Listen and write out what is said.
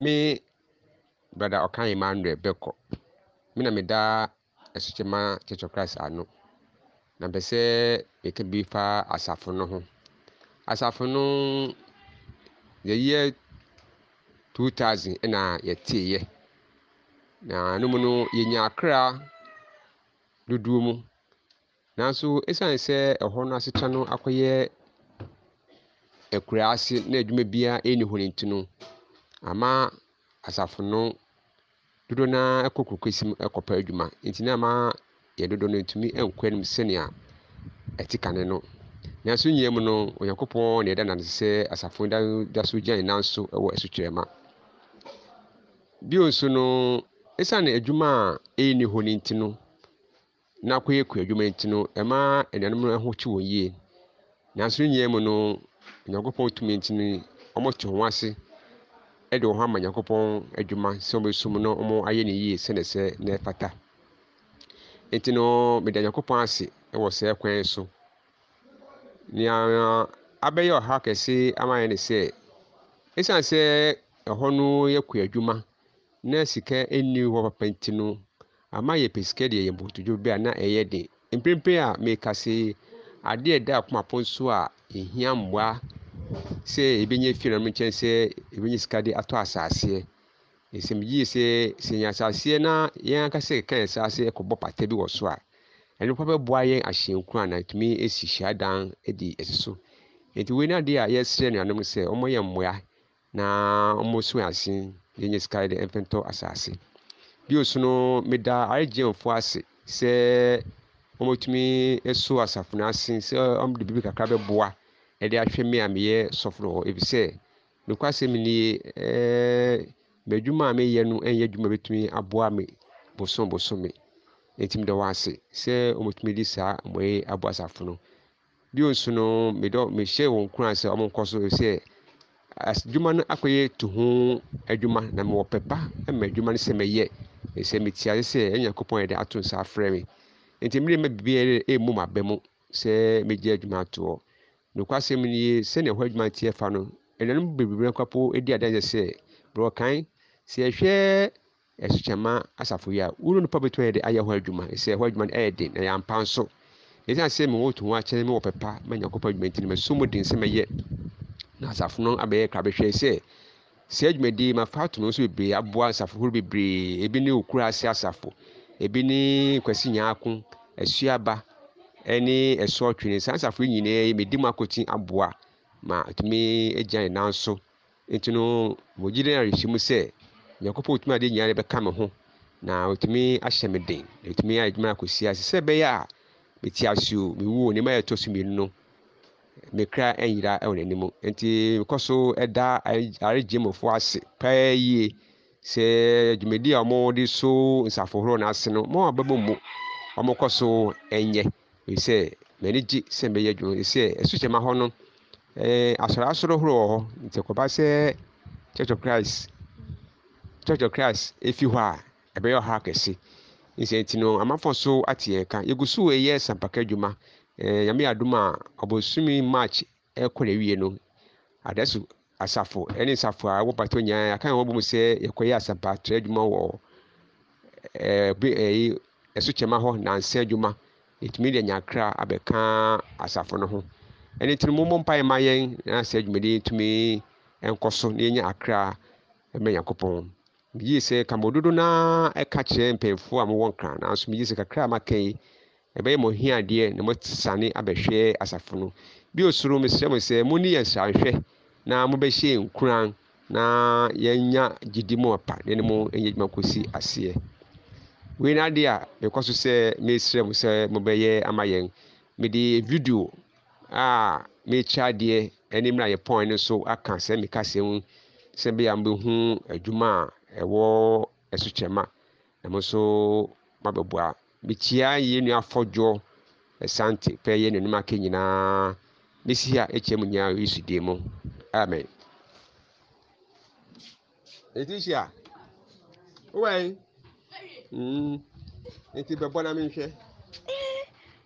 Me brother Okan Emmanuel Beko. Me na meda Esuchema Church of Christ ano. Na bese meke bi fa asafo no ho. Asafo no the year 2000 na yetiye. Na no mu no yenya akra dudu mu. Nanso esan se ehɔ no asecha no akoye ekuraase na adwuma bia eni ho ntino. Ama asafo no dodo na ekokokosim ekopa adwuma. Nti na ma ye dodo no ntumi enkwanim senia etikane no. Nanso nyiem no Onyankopɔn na eda na se asafo da so gyan nanso ɛwɔ Esukyerɛma. Bio nso no esan adwuma eni ho ntino na akoye ku adwuma ntino ɛma enanom no ho kye wɔ yie. Nanso nyiem no Onyankopɔn tumi ntini ɔmo te ho ase ɛde ho ama Onyankopɔn adwuma sɛ ɔmo sum no ɔmo ayɛ ne yie sɛ ne sɛ na ɛfata. Enti no meda Onyankopɔn ase ɛwɔ sɛ kwan so. Nea abɛyɛ ɔha kɛse ama yɛ ne sɛ esan sɛ ɛhɔ no yɛkɔ adwuma na sika enni hɔ papa nti no ama yɛ pesika de yɛ mbotodwo bi a na ɛyɛ de. Mprempren a meka se ade ɛda akoma pon so a ehia mboa sɛ ebenya fie na mo nkyɛn sɛ ebenya sika de atɔ asase. Esem yi sɛ senya asase na yɛn akase kan asase ekɔbɔ pata bi wɔ so a ɛno pa bɛboa yɛn ahyenku a na tumi esi hyiadan edi esiso. Enti we na de a yɛsrɛ nuanom sɛ ɔmo yɛ mmoa na ɔmo so ase yɛnya sika de ɛmfɛntɔ asase. Bio so no meda RGMfo ase sɛ ɔmo tumi eso asafo no ase sɛ ɔmo de bibi kakra bɛboa ɛde ahwɛ me a meyɛ sɔfo hɔ ebisɛ nokwasɛm ni madwuma a meyɛ no ɛnyɛ adwuma betumi aboa me bosom. Enti meda wase sɛ ɔmo tumi di saa mmoa aboa asafo no. Bio nso no mehyɛ wɔn kura sɛ ɔmo nkɔ so sɛ adwuma no akɔyɛ to ho adwuma na mewɔ pepa ɛma adwuma no sɛ meyɛ. Sɛ metia sɛ Onyankopɔn yɛde ato nsa afrɛ me. Enti mmerɛ ma bibi emu maba mu sɛ megye adwuma atoɔ. Nokwasɛm ni sɛ na ɛhɔ adwuma tie fa no ɛnanom bebree nkwapo edi adanse sɛ bro kan sɛ ɛhwɛ Esukyerɛma asafo yi a wuro nipa betumi yɛ de ayɛ hɔ adwuma sɛ ɛhɔ adwuma no ɛyɛ den na yɛampa nso. Esan sɛ me wɔ to ho akyɛn me wɔ pepa ma Nyankopɔn adwuma nti me so mo den sɛ meyɛ. Na asafo no abɛyɛ kra bɛhwɛ sɛ adwumadi ma fa to no so bebree aboa asafo horo bebree. Ebi ne Okuraase asafo, ebi ne Kwasi Nyaako, Asuaba ɛne Ɛsɔtwe. Saa asafo nyinaa medi mu akɔti aboa ma atumi agyan nanso. Enti no wogide na rehyimu sɛ Nyankopɔn tumi ade nyane bɛka me ho na otumi ahyɛ me den. Otumi ayɛ adwuma akɔsi ase sɛ bɛyɛ a meti asio mewu ne ma yɛtɔ so mienu no mekra ɛnyira ɛwɔ n'anim. Enti mekɔ so ɛda RGMfo ase paa yie sɛ dwumadi a ɔmo de so nsafo horo na ase no mo abɛbɔ mu ɔmo kɔ so ɛnyɛ sɛ m'ani gye sɛ mɛyɛ adwuma sɛ Esukyerɛma hɔ no asɔre horo wɔ hɔ. Nti kɔba sɛ Church of Christ efi hɔ a ɛbɛyɛ ɔha kɛse. Nsɛnti no amafo so ate yɛn ka yegu so ɛyɛ sampaka adwuma. Nyame adom a ɔbɔsumi March ɛkɔ na wie no adaso asafo ɛne nsafo a wɔ pato nyaa aka wɔn bɔ mu sɛ yɛkɔyɛ asampa atra adwuma wɔ Esukyerɛma hɔ na nsa adwuma. Etumi de nyakra abɛka asafo no ho. Ɛne nti mo mpa ma yɛn na sɛ adwumadi tumi ɛnkɔ so na yɛnya akra ɛmɛ Nyankopɔn. Yi sɛ kamododo na ɛka kyerɛ mpɛmfo a mo wɔ nkra nanso mi yi sɛ kakra ma kai ɛbɛyɛ mo hiadeɛ na mo sane abɛhwɛ asafo no. Bi osoro mesrɛ mo sɛ mo ni yɛn sranhwɛ na mo bɛhyɛ nkuran na yɛnya gidi mo apa na ne mo ɛnyɛ adwuma kɔsi aseɛ. We na de a mekɔ so sɛ mesrɛ mo sɛ mo bɛyɛ ama yɛn. Mede video a mekyerɛ adeɛ ɛne mra yɛ pɔn no so aka sɛ meka sɛ mu sɛ bɛyɛ mo behu adwuma a ɛwɔ Esukyerɛma na mo so mabɛboa. Mekyia yɛ nua afɔdwo Asante pɛ yɛ n'anim aka nyinaa mesi a ekyia mu nyinaa Yesu din mu. Amen. Etisha. Owai. Enti bɛbɔ na menhwɛ.